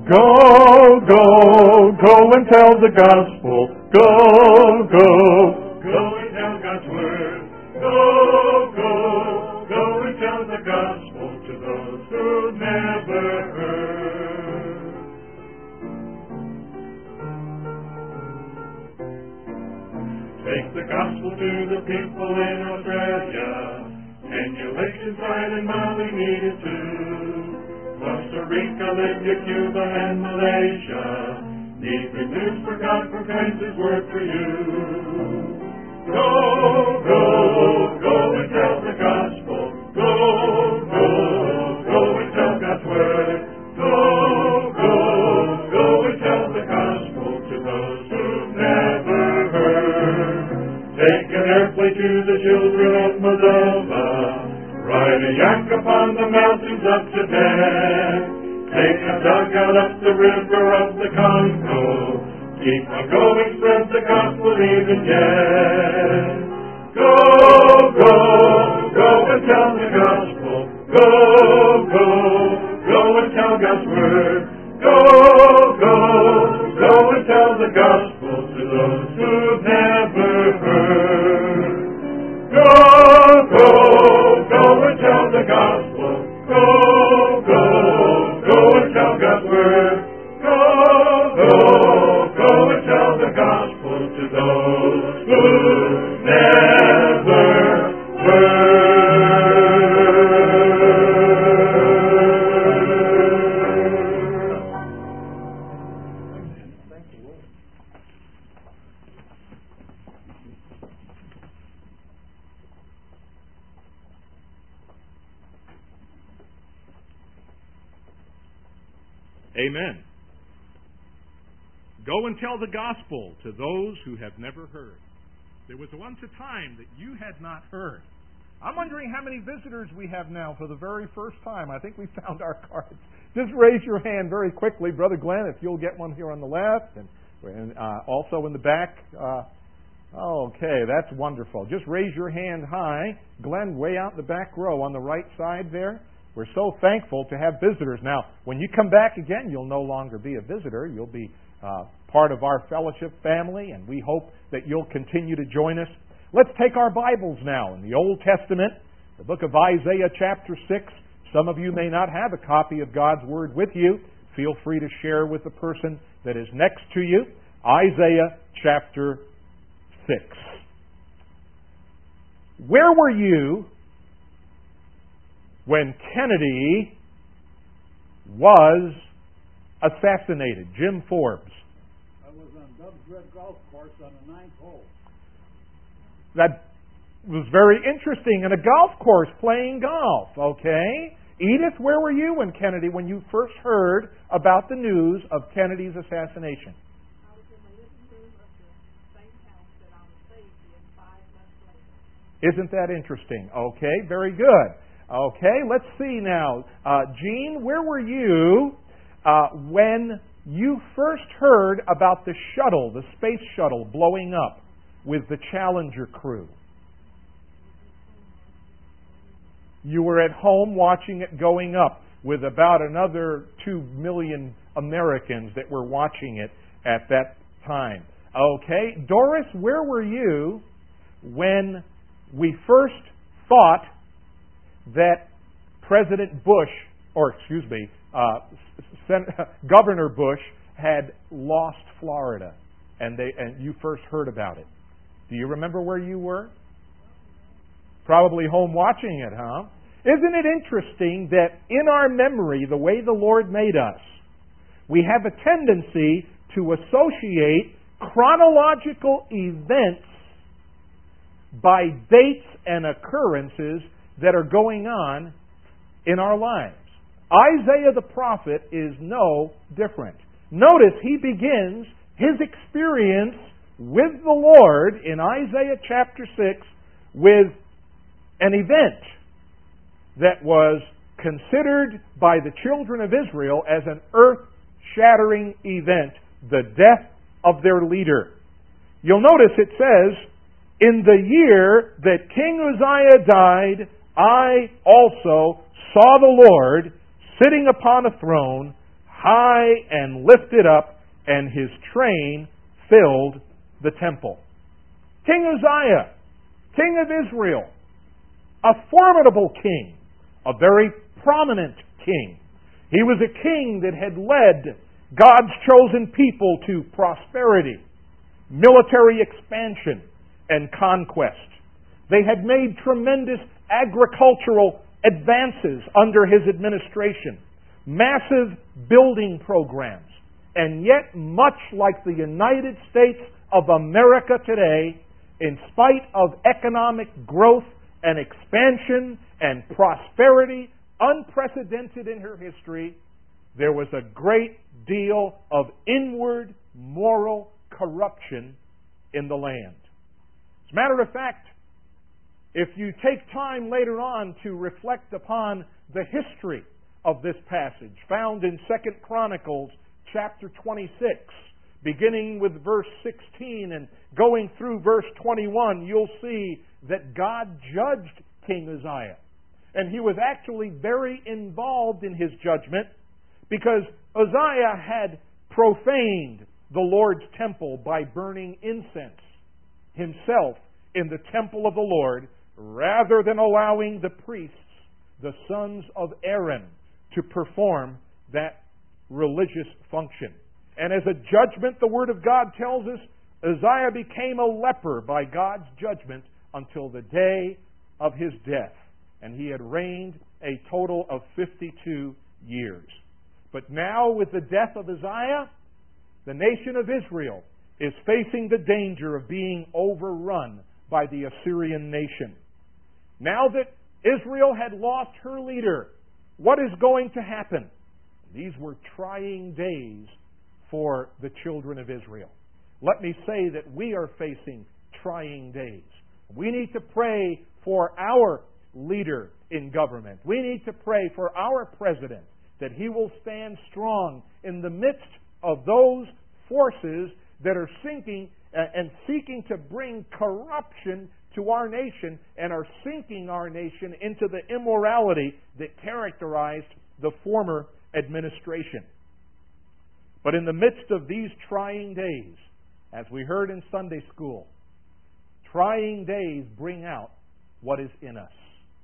Go, go, go and tell the gospel. Go, go, go and tell God's word. Go, go, go and tell the gospel to those who never heard. Take the gospel to the people in Australia, and Ulysses and Mali needed too. Costa Rica, Libya, Cuba, and Malaysia need good news for God proclaims His word for you. Go, go, go and tell the gospel. Go, go, go and tell God's word. Go, go, go and tell the gospel to those who've never heard. Take an airplane to the children of Moldova. Ride a yak upon the mountains of Tibet. Take a dugout up the river of the Congo. Keep on going, spread the gospel even yet. Go, go, go and tell the gospel. Go, go, go and tell God's word. Go, go, go and tell the gospel to those who've never heard. Go, go, go and tell the gospel. Go, go, go and tell God's word. Go, go, go and tell the gospel to those who never heard. Thank you, Lord. Amen. Go and tell the gospel to those who have never heard. There was once a time that you had not heard. I'm wondering how many visitors we have now for the very first time. I think we found our cards. Just raise your hand very quickly, Brother Glenn, if you'll get one here on the left, and also in the back. Okay, that's wonderful. Just raise your hand high. Glenn, way out in the back row on the right side there. We're so thankful to have visitors. Now, when you come back again, you'll no longer be a visitor. You'll be part of our fellowship family, and we hope that you'll continue to join us. Let's take our Bibles now in the Old Testament, the book of Isaiah chapter 6. Some of you may not have a copy of God's Word with you. Feel free to share with the person that is next to you. Isaiah chapter 6. Where were you when Kennedy was assassinated? Jim Forbes. I was on Dub's Red Golf Course on the 9th hole. That was very interesting. In a golf course playing golf, okay? Edith, where were you when you first heard about the news of Kennedy's assassination? I was in the living room of the same house that I was saved in 5 months later. Isn't that interesting? Okay, very good. Okay, let's see now. Gene, where were you when you first heard about the shuttle, the space shuttle, blowing up with the Challenger crew? You were at home watching it going up with about another 2 million Americans that were watching it at that time. Okay, Doris, where were you when we first thought that President Bush, Governor Bush had lost Florida, and you first heard about it? Do you remember where you were? Probably home watching it, huh? Isn't it interesting that in our memory, the way the Lord made us, we have a tendency to associate chronological events by dates and occurrences that are going on in our lives. Isaiah the prophet is no different. Notice he begins his experience with the Lord in Isaiah chapter 6 with an event that was considered by the children of Israel as an earth-shattering event, the death of their leader. You'll notice it says, in the year that King Uzziah died, I also saw the Lord sitting upon a throne, high and lifted up, and his train filled the temple. King Uzziah, king of Israel, a formidable king, a very prominent king. He was a king that had led God's chosen people to prosperity, military expansion, and conquest. They had made tremendous agricultural advances under his administration, massive building programs, and yet, much like the United States of America today, in spite of economic growth and expansion and prosperity unprecedented in her history, there was a great deal of inward moral corruption in the land. As a matter of fact, if you take time later on to reflect upon the history of this passage, found in 2 Chronicles chapter 26, beginning with verse 16 and going through verse 21, you'll see that God judged King Uzziah. And he was actually very involved in his judgment because Uzziah had profaned the Lord's temple by burning incense himself in the temple of the Lord, rather than allowing the priests, the sons of Aaron, to perform that religious function. And as a judgment, the Word of God tells us, Uzziah became a leper by God's judgment until the day of his death. And he had reigned a total of 52 years. But now, with the death of Uzziah, the nation of Israel is facing the danger of being overrun by the Assyrian nation. Now that Israel had lost her leader, what is going to happen? These were trying days for the children of Israel. Let me say that we are facing trying days. We need to pray for our leader in government. We need to pray for our president, that he will stand strong in the midst of those forces that are sinking and seeking to bring corruption to our nation and are sinking our nation into the immorality that characterized the former administration. But in the midst of these trying days, as we heard in Sunday school, trying days bring out what is in us.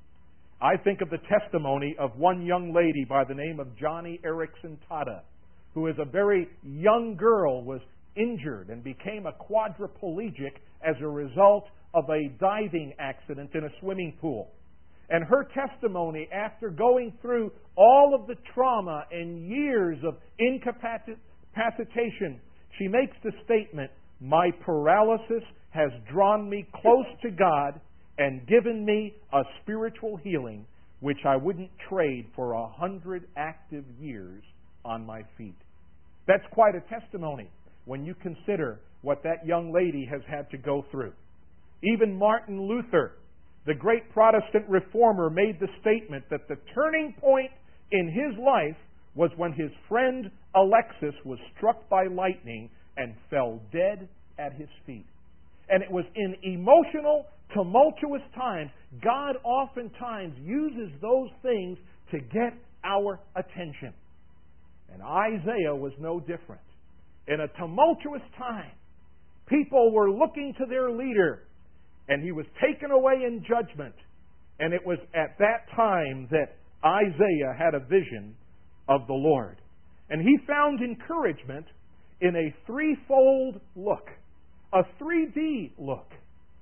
I think of the testimony of one young lady by the name of Johnny Erickson Tada, who as a very young girl was injured and became a quadriplegic as a result of a diving accident in a swimming pool. And her testimony, after going through all of the trauma and years of incapacitation, she makes the statement, "My paralysis has drawn me close to God and given me a spiritual healing which I wouldn't trade for 100 active years on my feet." That's quite a testimony when you consider what that young lady has had to go through. Even Martin Luther, the great Protestant reformer, made the statement that the turning point in his life was when his friend Alexis was struck by lightning and fell dead at his feet. And it was in emotional, tumultuous times. God oftentimes uses those things to get our attention. And Isaiah was no different. In a tumultuous time, people were looking to their leader, and he was taken away in judgment. And it was at that time that Isaiah had a vision of the Lord. And he found encouragement in a threefold look, a 3D look.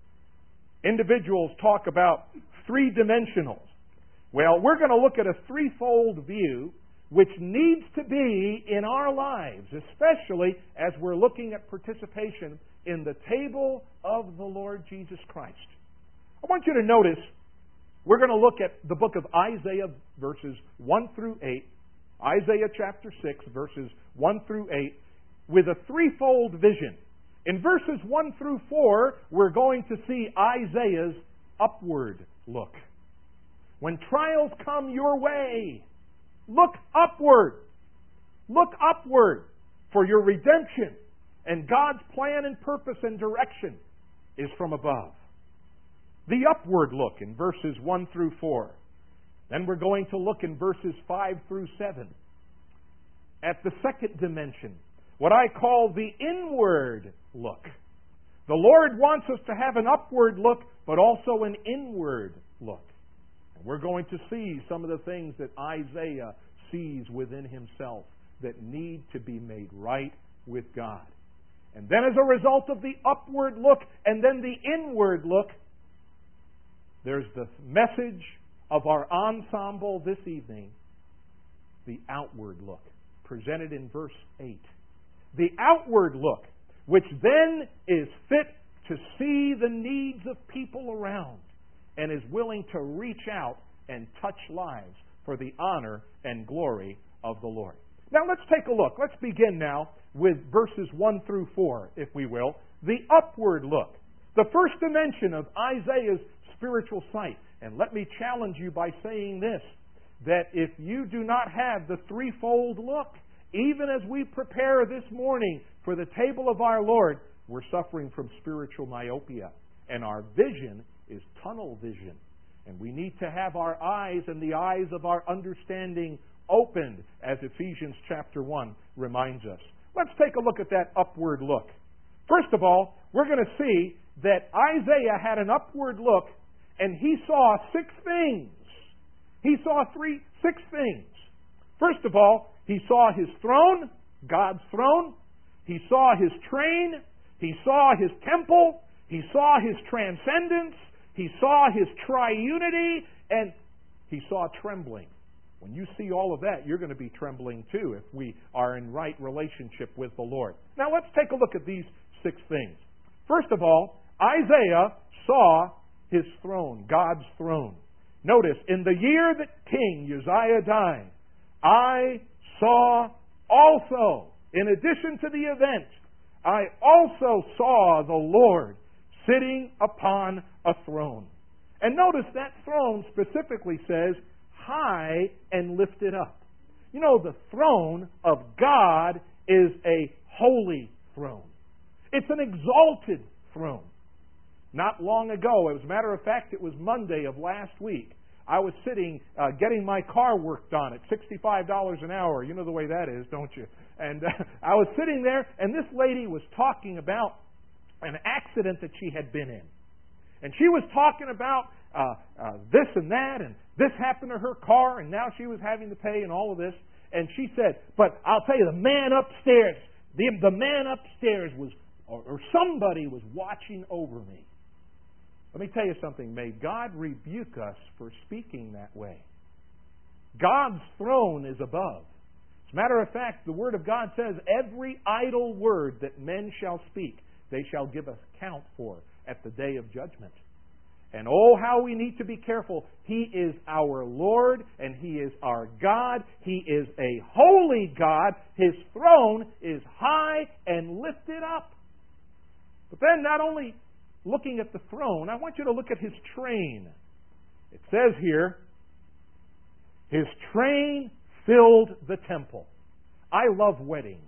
Individuals talk about three-dimensionals. Well, we're going to look at a threefold view which needs to be in our lives, especially as we're looking at participation in the table of the Lord Jesus Christ. I want you to notice, we're going to look at the book of Isaiah, verses 1 through 8, Isaiah chapter 6, verses 1 through 8, with a threefold vision. In verses 1 through 4, we're going to see Isaiah's upward look. When trials come your way, look upward. Look upward, for your redemption and God's plan and purpose and direction is from above. The upward look in verses 1 through 4. Then we're going to look in verses 5 through 7. at the second dimension, what I call the inward look. The Lord wants us to have an upward look, but also an inward look. And we're going to see some of the things that Isaiah sees within himself that need to be made right with God. And then as a result of the upward look and then the inward look, there's the message of our ensemble this evening, the outward look, presented in verse 8. The outward look, which then is fit to see the needs of people around and is willing to reach out and touch lives for the honor and glory of the Lord. Now let's take a look. Let's begin now with verses 1 through 4, if we will. The upward look. The first dimension of Isaiah's spiritual sight. And let me challenge you by saying this, that if you do not have the threefold look, even as we prepare this morning for the table of our Lord, we're suffering from spiritual myopia. And our vision is tunnel vision. And we need to have our eyes and the eyes of our understanding opened, as Ephesians chapter 1 reminds us. Let's take a look at that upward look. First of all, we're going to see that Isaiah had an upward look, and he saw 6 things. He saw 6 things. First of all, he saw his throne, God's throne. He saw his train. He saw his temple. He saw his transcendence. He saw his triunity. And he saw trembling. When you see all of that, you're going to be trembling too if we are in right relationship with the Lord. Now let's take a look at these 6 things. First of all, Isaiah saw his throne, God's throne. Notice, in the year that King Uzziah died, I saw also, in addition to the event, I also saw the Lord sitting upon a throne. And notice that throne specifically says, high and lifted up. You know, the throne of God is a holy throne. It's an exalted throne. Not long ago, as a matter of fact, it was Monday of last week, I was sitting getting my car worked on at $65 an hour. You know the way that is, don't you? And I was sitting there, and this lady was talking about an accident that she had been in. And she was talking about this and that, and this happened to her car, and now she was having to pay and all of this. And she said, but I'll tell you, the man upstairs, the man upstairs was, or somebody was watching over me. Let me tell you something. May God rebuke us for speaking that way. God's throne is above. As a matter of fact, the Word of God says, every idle word that men shall speak, they shall give account for at the day of judgment. And oh, how we need to be careful. He is our Lord and He is our God. He is a holy God. His throne is high and lifted up. But then not only looking at the throne, I want you to look at His train. It says here, His train filled the temple. I love weddings.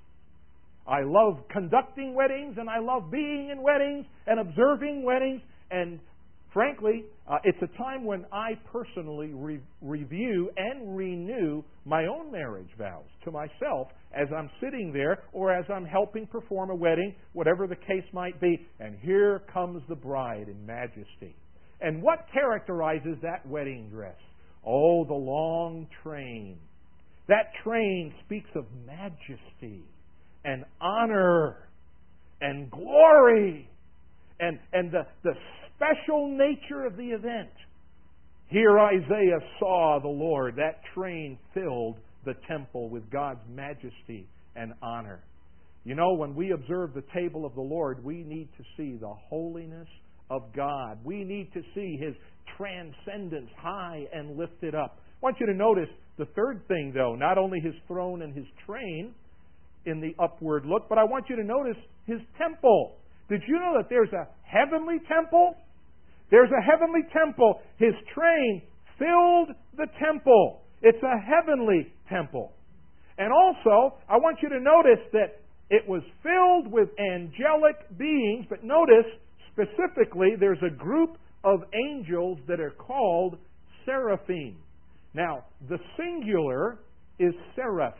I love conducting weddings, and I love being in weddings and observing weddings. And frankly, it's a time when I personally review and renew my own marriage vows to myself as I'm sitting there or as I'm helping perform a wedding, whatever the case might be. And here comes the bride in majesty. And what characterizes that wedding dress? Oh, the long train. That train speaks of majesty and honor and glory and the special nature of the event. Here Isaiah saw the Lord. That train filled the temple with God's majesty and honor. You know, when we observe the table of the Lord, we need to see the holiness of God. We need to see His transcendence high and lifted up. I want you to notice the third thing, though, not only His throne and His train in the upward look, but I want you to notice His temple. Did you know that there's a heavenly temple? There's a heavenly temple. His train filled the temple. It's a heavenly temple. And also, I want you to notice that it was filled with angelic beings, but notice specifically there's a group of angels that are called seraphim. Now, the singular is seraph.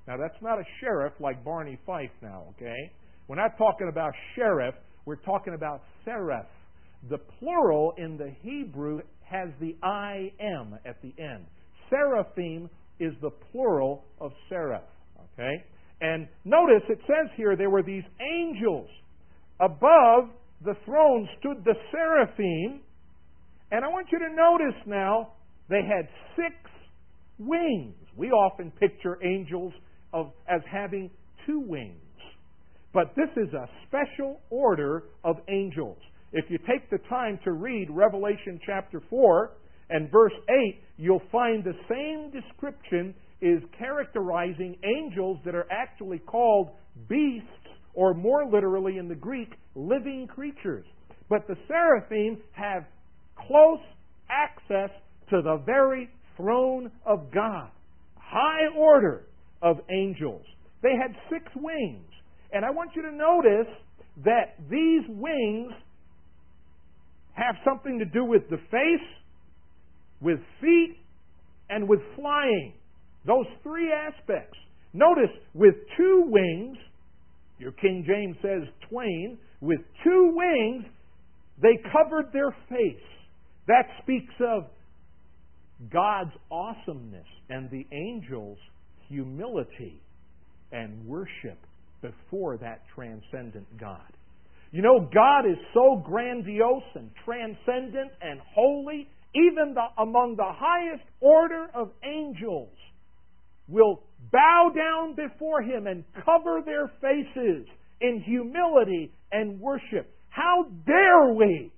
Now, that's not a sheriff like Barney Fife now, okay? We're not talking about sheriff. We're talking about seraph. The plural in the Hebrew has the I-M at the end. Seraphim is the plural of seraph, okay? And notice it says here there were these angels. Above the throne stood the seraphim. And I want you to notice now, they had 6 wings. We often picture angels as having 2 wings. But this is a special order of angels. If you take the time to read Revelation chapter 4 and verse 8, you'll find the same description is characterizing angels that are actually called beasts, or more literally in the Greek, living creatures. But the seraphim have close access to the very throne of God. High order of angels. They had 6 wings. And I want you to notice that these wings have something to do with the face, with feet, and with flying. Those 3 aspects. Notice, with 2 wings, your King James says twain, with 2 wings, they covered their face. That speaks of God's awesomeness and the angels' humility and worship before that transcendent God. You know, God is so grandiose and transcendent and holy, even among the highest order of angels will bow down before Him and cover their faces in humility and worship. How dare we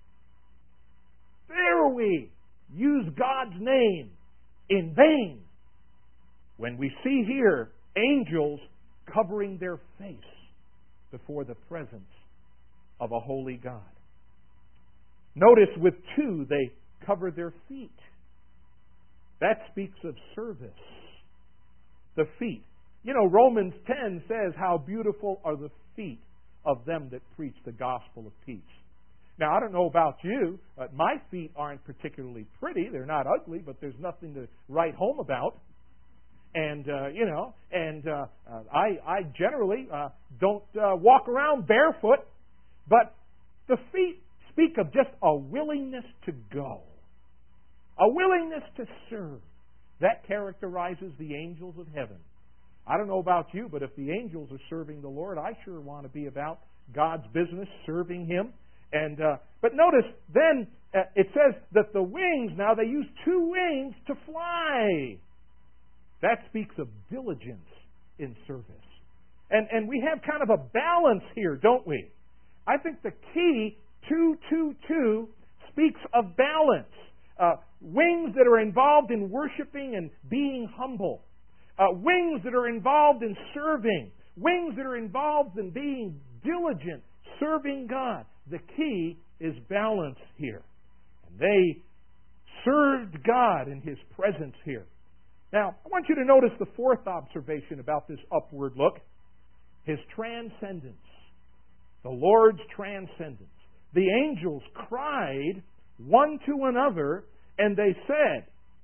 use God's name in vain when we see here angels covering their face before the presence of a holy God. Notice with 2 they cover their feet. That speaks of service. The feet. You know, Romans 10 says how beautiful are the feet of them that preach the gospel of peace. Now, I don't know about you. My feet aren't particularly pretty. They're not ugly, but there's nothing to write home about. And, I generally don't walk around barefoot. But the feet speak of just a willingness to go. A willingness to serve. That characterizes the angels of heaven. I don't know about you, but if the angels are serving the Lord, I sure want to be about God's business, serving Him. And but notice, then, it says that the wings, now they use 2 wings to fly. That speaks of diligence in service. And we have kind of a balance here, don't we? I think the key 222 speaks of balance. Wings that are involved in worshiping and being humble. Wings that are involved in serving. Wings that are involved in being diligent, serving God. The key is balance here. And they served God in His presence here. Now, I want you to notice the 4th observation about this upward look. His transcendence. The Lord's transcendence. The angels cried one to another, and they said,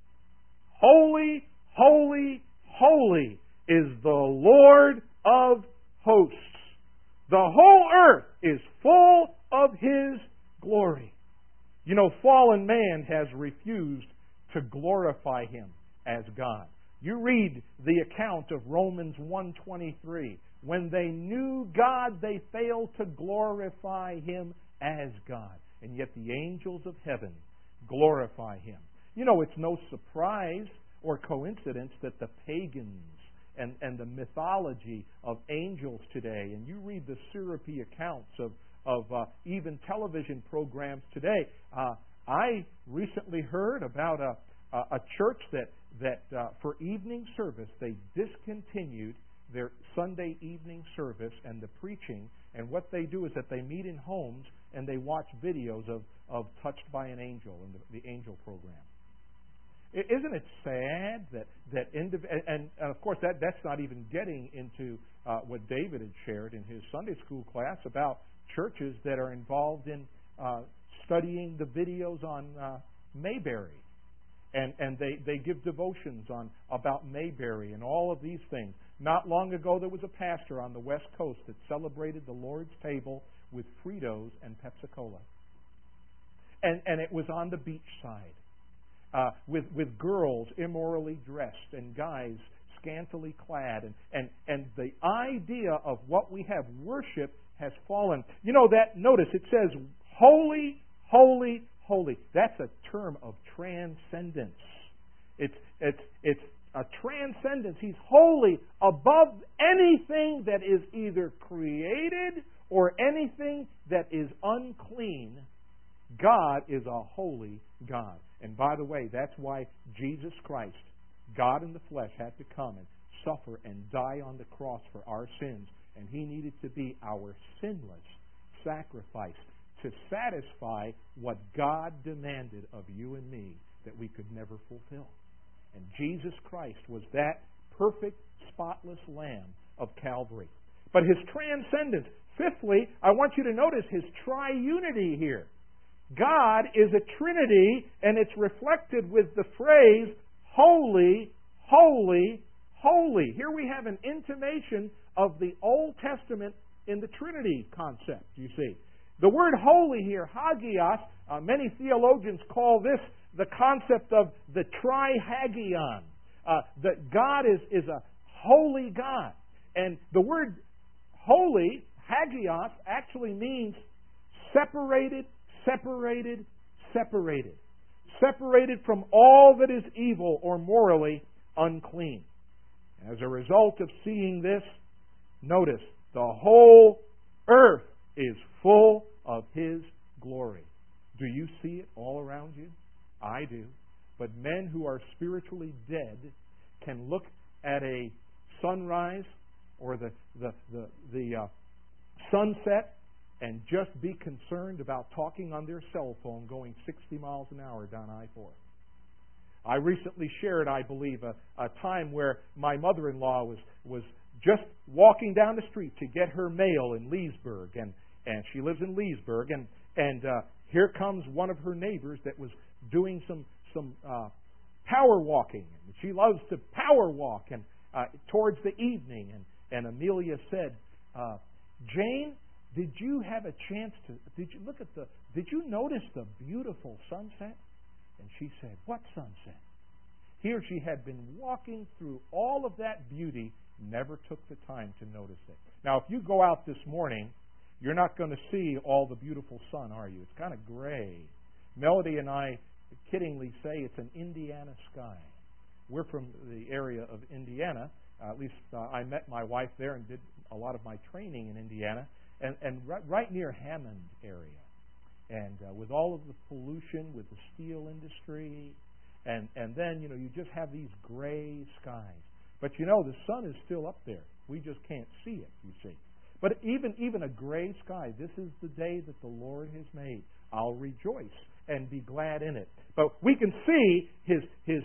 Holy, holy, holy is the Lord of hosts. The whole earth is full of His glory. You know, fallen man has refused to glorify Him as God. You read the account of Romans 1:23. When they knew God, they failed to glorify Him as God. And yet the angels of heaven glorify Him. You know, it's no surprise or coincidence that the pagans and the mythology of angels today, and you read the syrupy accounts of even television programs today. I recently heard about a church that for evening service, they discontinued their Sunday evening service and the preaching, and what they do is that they meet in homes and they watch videos of Touched by an Angel and the angel program. Isn't it sad and of course that's not even getting into what David had shared in his Sunday school class about churches that are involved in studying the videos on Mayberry. And they give devotions about Mayberry and all of these things. Not long ago, there was a pastor on the West Coast that celebrated the Lord's table with Fritos and Pepsi-Cola. And it was on the beach side, with girls immorally dressed and guys scantily clad. And the idea of what we have, worship, has fallen. You know that, notice, it says, holy, holy, holy. That's a term of transcendence. It's a transcendence. He's holy above anything that is either created or anything that is unclean. God is a holy God. And by the way, that's why Jesus Christ, God in the flesh, had to come and suffer and die on the cross for our sins. And He needed to be our sinless sacrifice to satisfy what God demanded of you and me that we could never fulfill. And Jesus Christ was that perfect, spotless Lamb of Calvary. But His transcendence. Fifthly, I want you to notice His triunity here. God is a Trinity, and it's reflected with the phrase, holy, holy, holy. Here we have an intimation of the Old Testament in the Trinity concept, you see. The word holy here, hagios, many theologians call this the concept of the trihagion. That God is a holy God. And the word holy, hagios, actually means separated, separated, separated. Separated from all that is evil or morally unclean. As a result of seeing this, notice, the whole earth is full of His glory. Do you see it all around you? I do. But men who are spiritually dead can look at a sunrise or the sunset and just be concerned about talking on their cell phone going 60 miles an hour down I-4. I recently shared, I believe, a time where my mother-in-law was just walking down the street to get her mail in Leesburg, and she lives in Leesburg, and here comes one of her neighbors that was doing some power walking. She loves to power walk, and towards the evening, and Amelia said, Jane, did you have a chance to? Did you notice the beautiful sunset? And she said, what sunset? Here she had been walking through all of that beauty, never took the time to notice it. Now, if you go out this morning, you're not going to see all the beautiful sun, are you? It's kind of gray. Melody and I kiddingly say it's an Indiana sky. We're from the area of Indiana. At least I met my wife there and did a lot of my training in Indiana, and right near Hammond area. And with all of the pollution, with the steel industry, and then, you just have these gray skies. But the sun is still up there. We just can't see it, you see. But even a gray sky, this is the day that the Lord has made. I'll rejoice and be glad in it. But we can see His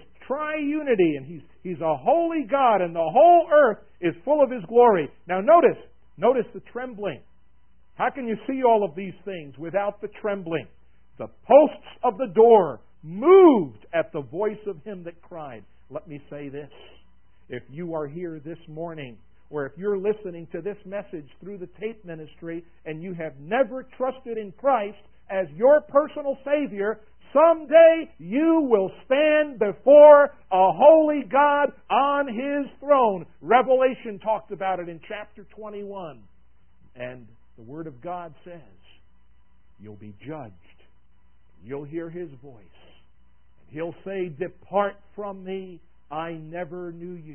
triunity, and He's a holy God, and the whole earth is full of His glory. Now notice the trembling. How can you see all of these things without the trembling? The posts of the door moved at the voice of Him that cried. Let me say this. If you are here this morning, or if you're listening to this message through the tape ministry, and you have never trusted in Christ as your personal Savior, someday you will stand before a holy God on His throne. Revelation talked about it in chapter 21. And the Word of God says, you'll be judged. You'll hear His voice. And He'll say, depart from me, I never knew you,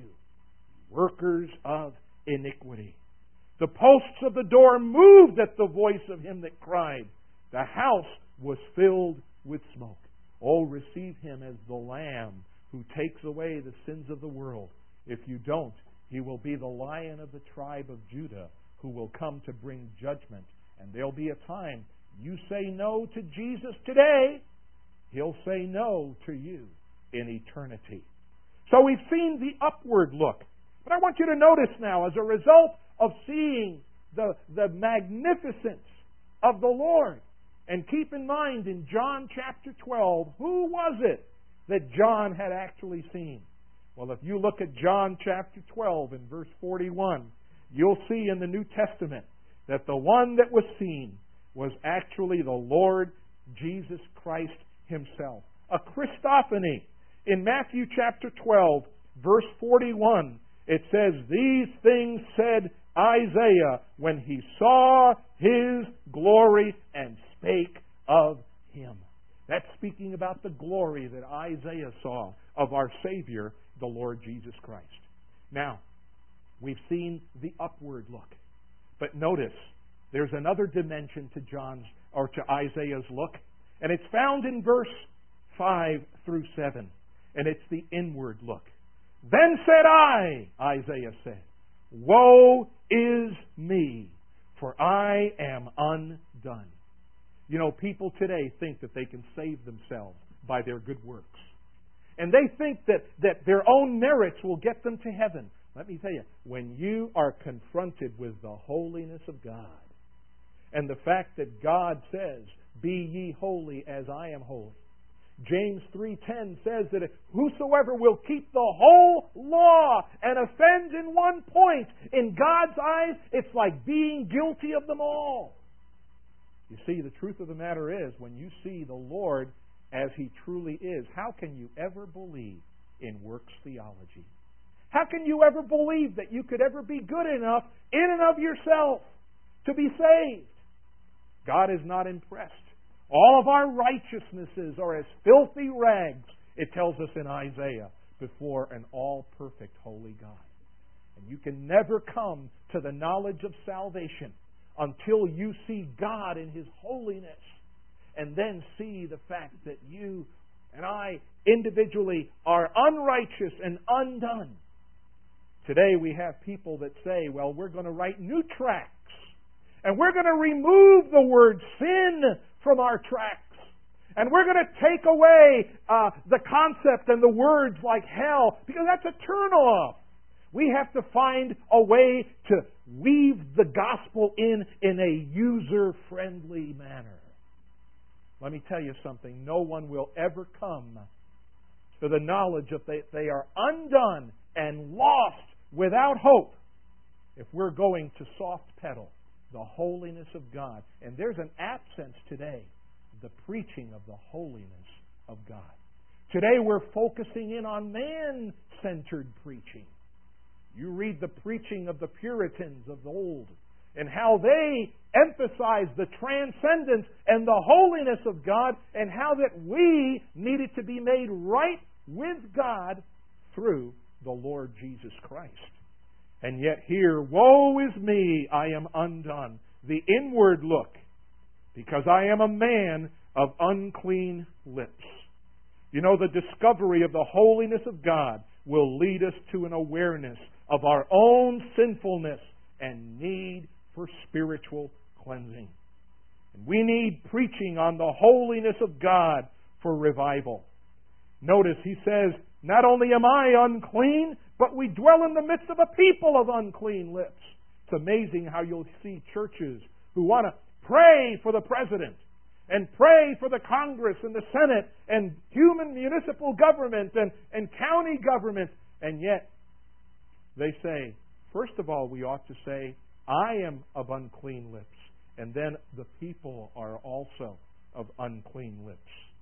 workers of iniquity. The posts of the door moved at the voice of Him that cried. The house was filled with smoke. Oh, receive Him as the Lamb who takes away the sins of the world. If you don't, He will be the Lion of the tribe of Judah, who will come to bring judgment. And there'll be a time you say no to Jesus today, He'll say no to you in eternity. So we've seen the upward look. But I want you to notice now, as a result of seeing the magnificence of the Lord, and keep in mind in John chapter 12, who was it that John had actually seen? Well, if you look at John chapter 12 and verse 41, you'll see in the New Testament that the one that was seen was actually the Lord Jesus Christ Himself. A Christophany. In Matthew chapter 12, verse 41, it says, "These things said Isaiah when he saw His glory and spake of Him." That's speaking about the glory that Isaiah saw of our Savior, the Lord Jesus Christ. Now, we've seen the upward look. But notice, there's another dimension to to Isaiah's look, and it's found in verse 5 through 7, and it's the inward look. "Then said I," Isaiah said, "Woe is me, for I am undone." You know, people today think that they can save themselves by their good works. And they think that their own merits will get them to heaven. Let me tell you, when you are confronted with the holiness of God, and the fact that God says, "Be ye holy as I am holy." James 3:10 says that whosoever will keep the whole law and offend in one point, in God's eyes, it's like being guilty of them all. You see, the truth of the matter is, when you see the Lord as He truly is, how can you ever believe in works theology? How can you ever believe that you could ever be good enough in and of yourself to be saved? God is not impressed. All of our righteousnesses are as filthy rags, it tells us in Isaiah, before an all-perfect holy God. And you can never come to the knowledge of salvation until you see God in His holiness, and then see the fact that you and I individually are unrighteous and undone. Today we have people that say, well, we're going to write new tracts, and we're going to remove the word sin from our tracts, and we're going to take away the concept and the words like hell, because that's a turn-off. We have to find a way to weave the gospel in a user-friendly manner. Let me tell you something. No one will ever come to the knowledge that they are undone and lost without hope if we're going to soft pedal the holiness of God. And there's an absence today, the preaching of the holiness of God. Today we're focusing in on man-centered preaching. You read the preaching of the Puritans of old and how they emphasized the transcendence and the holiness of God, and how that we needed to be made right with God through the Lord Jesus Christ. And yet here, woe is me, I am undone. The inward look, because I am a man of unclean lips. You know, the discovery of the holiness of God will lead us to an awareness of our own sinfulness and need for spiritual cleansing. And we need preaching on the holiness of God for revival. Notice he says, not only am I unclean, but we dwell in the midst of a people of unclean lips. It's amazing how you'll see churches who want to pray for the president and pray for the Congress and the Senate and human municipal government and county government, and yet they say, first of all, we ought to say, I am of unclean lips. And then the people are also of unclean lips.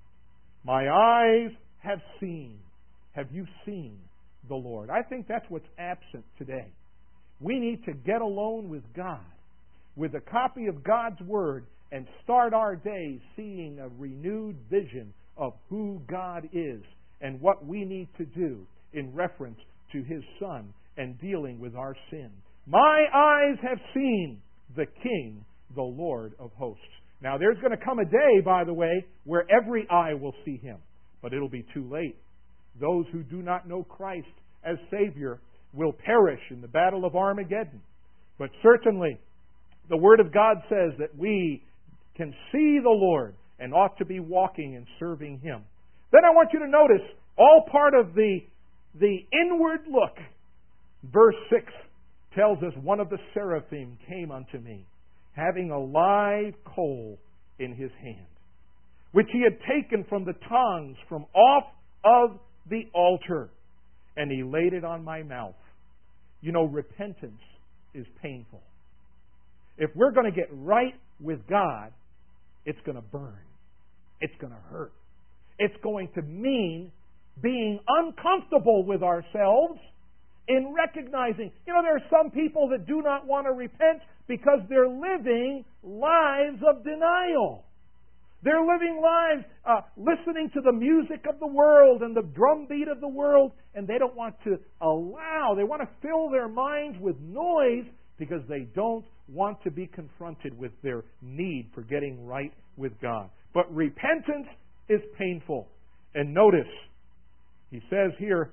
My eyes have seen. Have you seen the Lord? I think that's what's absent today. We need to get alone with God, with a copy of God's Word, and start our days seeing a renewed vision of who God is and what we need to do in reference to His Son and dealing with our sin. My eyes have seen the King, the Lord of hosts. Now, there's going to come a day, by the way, where every eye will see Him. But it'll be too late. Those who do not know Christ as Savior will perish in the battle of Armageddon. But certainly, the Word of God says that we can see the Lord and ought to be walking and serving Him. Then I want you to notice, all part of the inward look. Verse 6 tells us, one of the seraphim came unto me, having a live coal in his hand, which he had taken from the tongs from off of the altar. and He laid it on my mouth. You know, repentance is painful. If we're going to get right with God, it's going to burn. It's going to hurt. It's going to mean being uncomfortable with ourselves in recognizing, there are some people that do not want to repent because they're living lives of denial. They're living lives listening to the music of the world and the drumbeat of the world, and they don't want to they want to fill their minds with noise because they don't want to be confronted with their need for getting right with God. But repentance is painful. And notice, he says here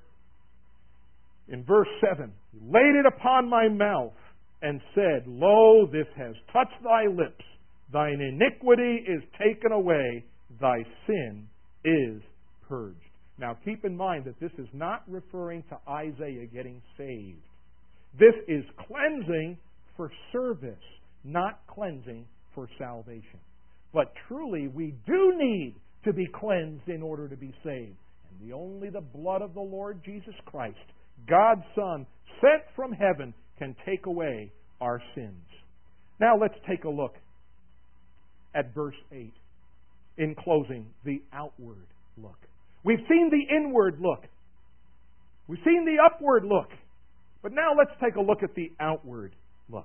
in verse 7, He laid it upon my mouth and said, Lo, this has touched thy lips. Thine iniquity is taken away. Thy sin is purged. Now keep in mind that this is not referring to Isaiah getting saved. This is cleansing for service, not cleansing for salvation. But truly, we do need to be cleansed in order to be saved. And only the blood of the Lord Jesus Christ, God's Son, sent from heaven, can take away our sins. Now let's take a look at verse 8. In closing, the outward look. We've seen the inward look. We've seen the upward look. But now let's take a look at the outward look.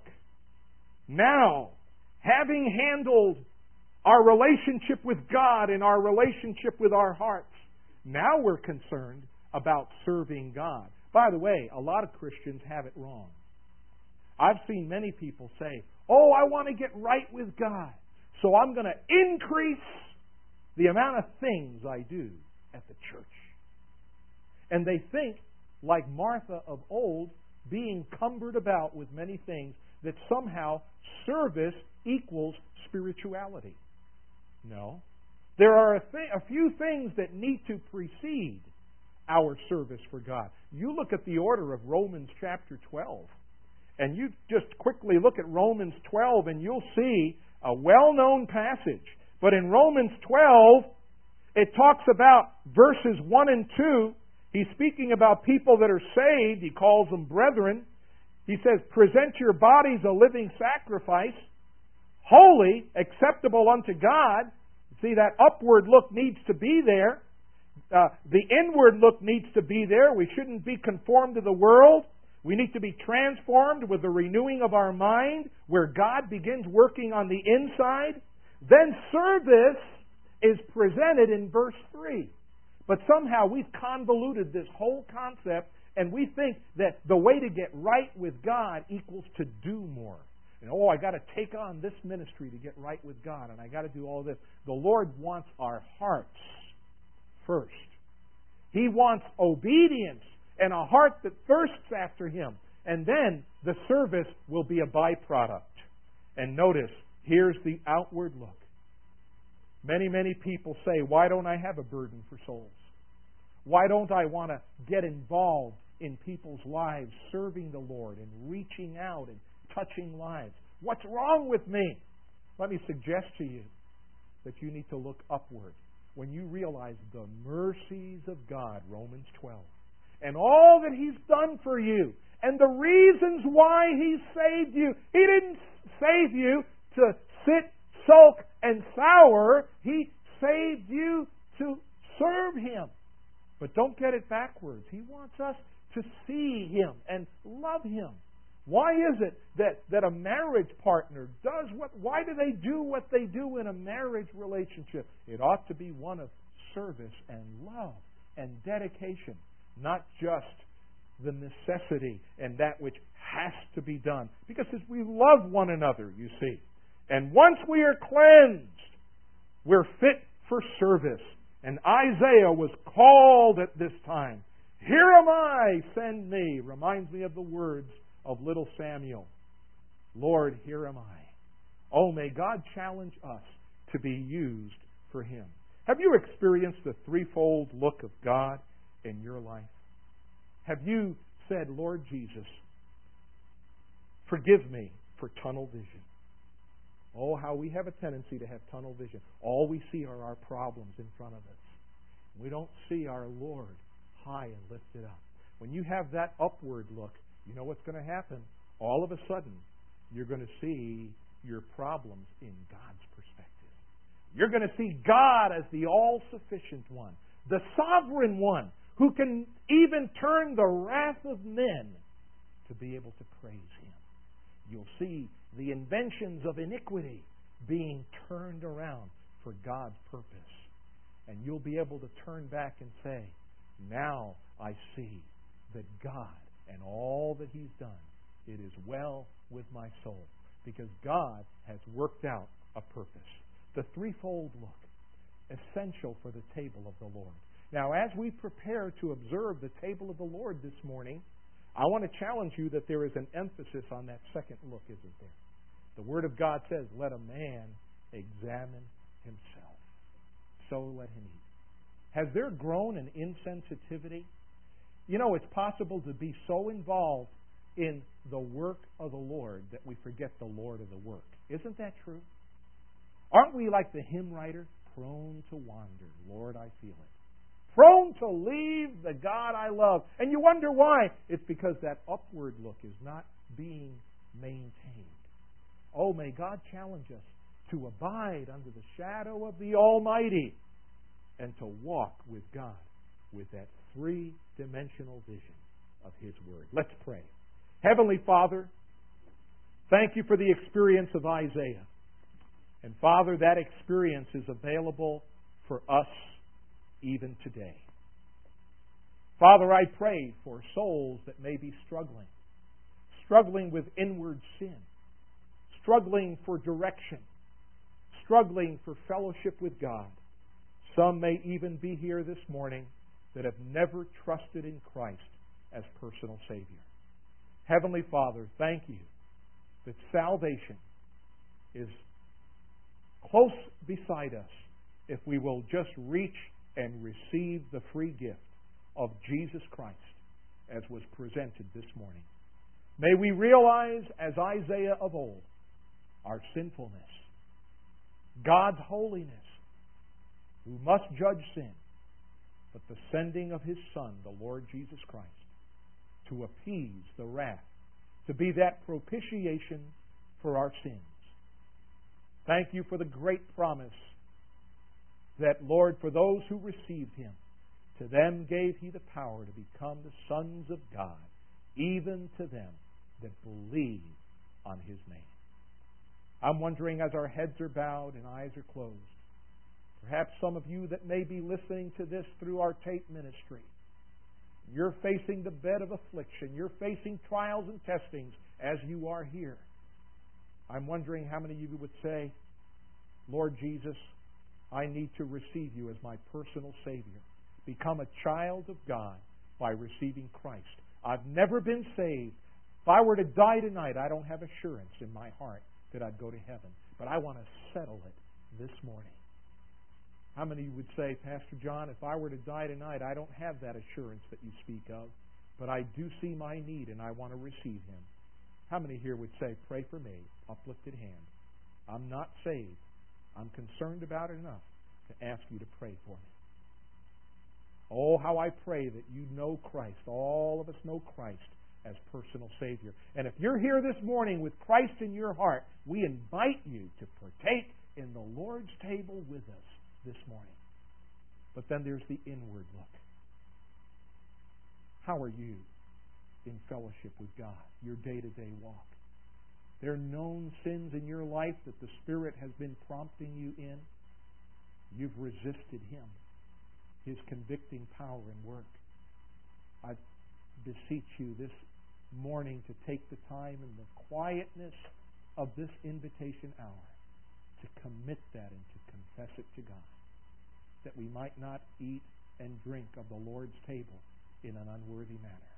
Now, having handled our relationship with God and our relationship with our hearts, now we're concerned about serving God. By the way, a lot of Christians have it wrong. I've seen many people say, oh, I want to get right with God, so I'm going to increase the amount of things I do at the church. And they think, like Martha of old, being cumbered about with many things, that somehow service equals spirituality. No. There are a few things that need to precede our service for God. You look at the order of Romans chapter 12, and you just quickly look at Romans 12, and you'll see a well-known passage. But in Romans 12, it talks about verses 1 and 2. He's speaking about people that are saved. He calls them brethren. He says, present your bodies a living sacrifice, holy, acceptable unto God. See, that upward look needs to be there. The inward look needs to be there. We shouldn't be conformed to the world. We need to be transformed with the renewing of our mind, where God begins working on the inside. Then service is presented in verse 3. But somehow we've convoluted this whole concept, and we think that the way to get right with God equals to do more. I got to take on this ministry to get right with God, and I got to do all this. The Lord wants our hearts first. He wants obedience and a heart that thirsts after Him. And then the service will be a byproduct. And notice, here's the outward look. Many, many people say, why don't I have a burden for souls? Why don't I want to get involved in people's lives, serving the Lord and reaching out and touching lives? What's wrong with me? Let me suggest to you that you need to look upward when you realize the mercies of God, Romans 12, and all that He's done for you, and the reasons why He saved you. He didn't save you to sit, sulk, and sour. He saved you to serve Him. But don't get it backwards. He wants us to see Him and love Him. Why is it that a marriage partner does why do they do what they do in a marriage relationship? It ought to be one of service and love and dedication, not just the necessity and that which has to be done. Because we love one another, you see. And once we are cleansed, we're fit for service. And Isaiah was called at this time. Here am I, send me. Reminds me of the words of little Samuel. Lord, here am I. Oh, may God challenge us to be used for Him. Have you experienced the threefold look of God in your life? Have you said, Lord Jesus, forgive me for tunnel vision? Oh, how we have a tendency to have tunnel vision. All we see are our problems in front of us. We don't see our Lord high and lifted up. When you have that upward look, you know what's going to happen? All of a sudden, you're going to see your problems in God's perspective. You're going to see God as the all-sufficient one, the sovereign one, who can even turn the wrath of men to be able to praise Him. You'll see the inventions of iniquity being turned around for God's purpose. And you'll be able to turn back and say, now I see that God and all that He's done, it is well with my soul, because God has worked out a purpose. The threefold look, essential for the table of the Lord. Now, as we prepare to observe the table of the Lord this morning, I want to challenge you that there is an emphasis on that second look, isn't there? The Word of God says, let a man examine himself. So let him eat. Has there grown an insensitivity? You know, it's possible to be so involved in the work of the Lord that we forget the Lord of the work. Isn't that true? Aren't we like the hymn writer? Prone to wander, Lord, I feel it. Prone to leave the God I love. And you wonder why. It's because that upward look is not being maintained. Oh, may God challenge us to abide under the shadow of the Almighty and to walk with God with that three-dimensional vision of His Word. Let's pray. Heavenly Father, thank You for the experience of Isaiah. And Father, that experience is available for us even today. Father, I pray for souls that may be struggling with inward sin, struggling for direction, struggling for fellowship with God. Some may even be here this morning that have never trusted in Christ as personal Savior. Heavenly Father, thank You that salvation is close beside us if we will just reach and receive the free gift of Jesus Christ as was presented this morning. May we realize, as Isaiah of old, our sinfulness, God's holiness, who must judge sin, but the sending of His Son, the Lord Jesus Christ, to appease the wrath, to be that propitiation for our sins. Thank You for the great promise that, Lord, for those who received Him, to them gave He the power to become the sons of God, even to them that believe on His name. I'm wondering, as our heads are bowed and eyes are closed, perhaps some of you that may be listening to this through our tape ministry, you're facing the bed of affliction, you're facing trials and testings as you are here. I'm wondering how many of you would say, Lord Jesus, I need to receive You as my personal Savior. Become a child of God by receiving Christ. I've never been saved. If I were to die tonight, I don't have assurance in my heart that I'd go to heaven. But I want to settle it this morning. How many of you would say, Pastor John, if I were to die tonight, I don't have that assurance that you speak of, but I do see my need and I want to receive Him? How many here would say, pray for me, uplifted hand? I'm not saved. I'm concerned about it enough to ask you to pray for me. Oh, how I pray that you know Christ. All of us know Christ as personal Savior. And if you're here this morning with Christ in your heart, we invite you to partake in the Lord's table with us this morning. But then there's the inward look. How are you in fellowship with God, your day-to-day walk? There are known sins in your life that the Spirit has been prompting you in. You've resisted Him, His convicting power and work. I beseech you this morning to take the time in the quietness of this invitation hour to commit that and to confess it to God, that we might not eat and drink of the Lord's table in an unworthy manner.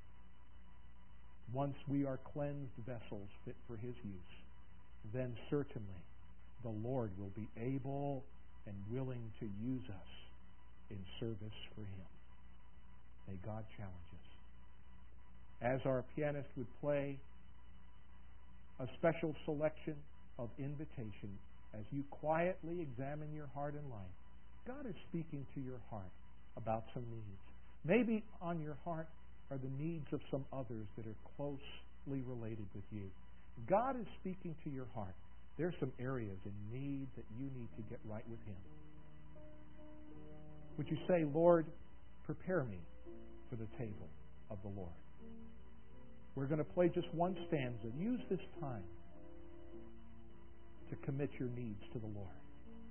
Once we are cleansed vessels fit for His use, then certainly the Lord will be able and willing to use us in service for Him. May God challenge us. As our pianist would play a special selection of invitation, as you quietly examine your heart and life, God is speaking to your heart about some needs. Maybe on your heart are the needs of some others that are closely related with you. God is speaking to your heart. There are some areas in need that you need to get right with Him. Would you say, Lord, prepare me for the table of the Lord? We're going to play just one stanza. Use this time to commit your needs to the Lord.